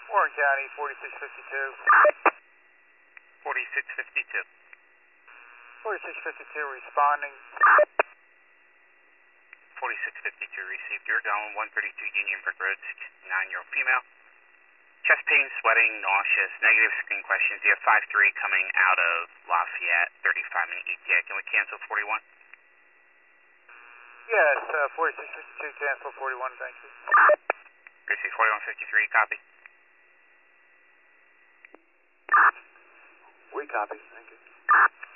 Warren County, 4652. 4652. 4652 responding. 4652 received. You're going 132 Union Brick Road, 69-year-old female. Chest pain, sweating, nauseous, negative screen questions. You have 5-3 coming out of Lafayette, 35-minute ETA. Can we cancel 41? Yes, 4652, cancel 41, thank you. Receive 4153, copy. We copy, thank you.